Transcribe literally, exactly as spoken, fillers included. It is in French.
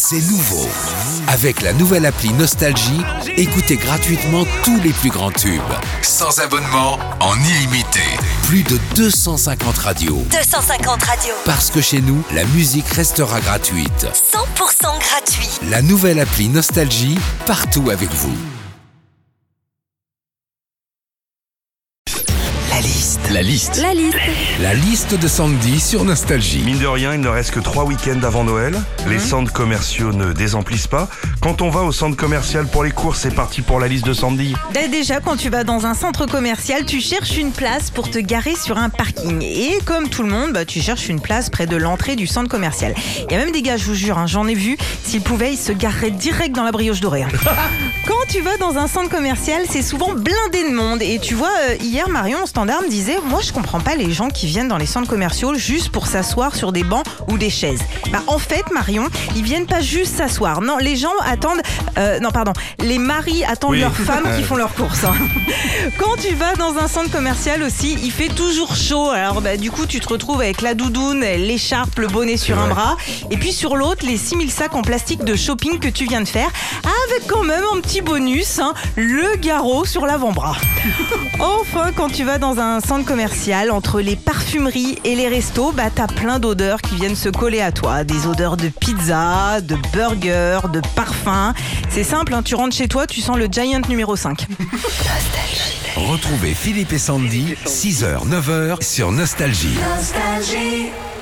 c'est nouveau. Avec la nouvelle appli Nostalgie, écoutez gratuitement tous les plus grands tubes. Sans abonnement, en illimité. Plus de deux cent cinquante radios. deux cent cinquante radios. Parce que chez nous, la musique restera gratuite. cent pour cent gratuit. La nouvelle appli Nostalgie, partout avec vous. La liste. La liste. La liste. La liste de Sandy sur Nostalgie. Mine de rien, il ne reste que trois week-ends avant Noël. Les centres commerciaux ne désemplissent pas. Quand on va au centre commercial pour les courses, c'est parti pour la liste de Sandy. Déjà, quand tu vas dans un centre commercial, tu cherches une place pour te garer sur un parking. Et comme tout le monde, bah, tu cherches une place près de l'entrée du centre commercial. Il y a même des gars, je vous jure, hein, j'en ai vu, s'ils pouvaient, ils se gareraient direct dans la brioche dorée. Hein. Quand tu vas dans un centre commercial, c'est souvent blindé de monde. Et tu vois, euh, hier, Marion, au standard, me disait, moi, je comprends pas les gens qui viennent dans les centres commerciaux juste pour s'asseoir sur des bancs ou des chaises. Bah, en fait, Marion, ils viennent pas juste s'asseoir. Non, les gens attendent... Euh, non, pardon. Les maris attendent Oui. leurs femmes qui font leurs courses. Hein. Quand tu vas dans un centre commercial aussi, il fait toujours chaud. Alors, bah, du coup, tu te retrouves avec la doudoune, l'écharpe, le bonnet sur un bras. Et puis, sur l'autre, les six mille sacs en plastique de shopping que tu viens de faire. Avec quand même un petit bonus, hein, le garrot sur l'avant-bras. Enfin, quand tu vas dans un centre commercial, entre les parfumeries et les restos, bah, t'as plein d'odeurs qui viennent se coller à toi. Des odeurs de pizza, de burger, de parfum. C'est simple, hein, tu rentres chez toi, tu sens le Giant numéro cinq. Retrouvez Philippe et Sandy, six heures, neuf heures sur Nostalgie. Nostalgie.